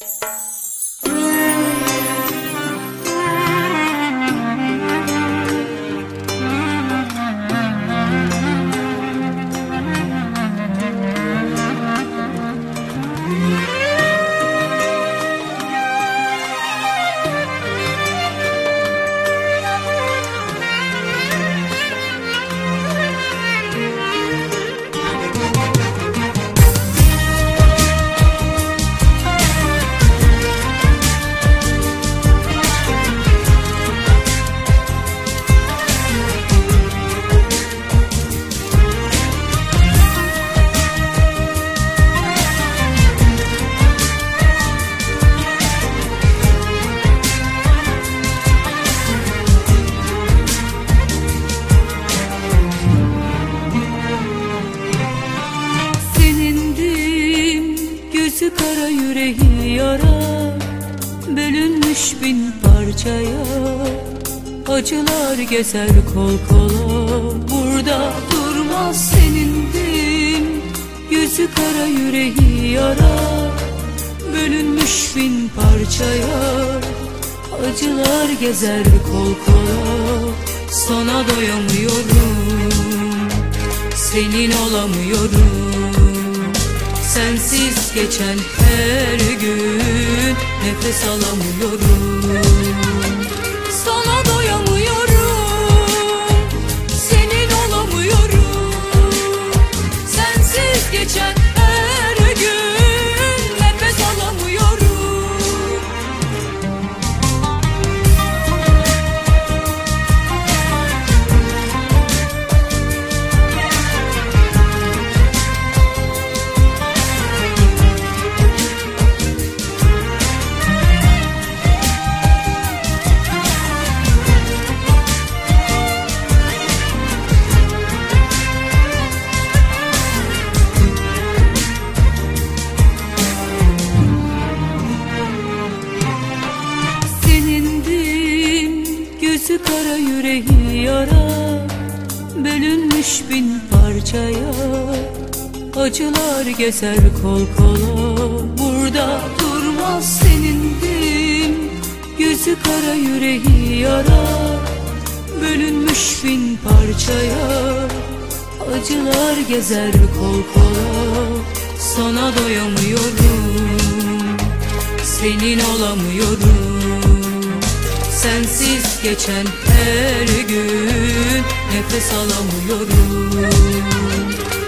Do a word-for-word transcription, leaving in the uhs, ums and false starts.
Gözü kara yüreği yara, bölünmüş bin parçaya. Acılar gezer kol kola, burada durmaz senindim. Yüzü kara yüreği yara, bölünmüş bin parçaya. Acılar gezer kol kola, sana doyamıyorum, senin olamıyorum. Sensiz geçen her gün nefes alamıyorum. Sana doyamıyorum, senin olamıyorum. Sensiz geçen her gün nefes alamıyorum. Gözü kara yüreği yara, bölünmüş bin parçaya. Acılar gezer kol kola, burada durmaz senindim. Gözü kara yüreği yara, bölünmüş bin parçaya. Acılar gezer kol kola, sana doyamıyorum, senin olamıyorum. Sensiz geçen her gün nefes alamıyorum.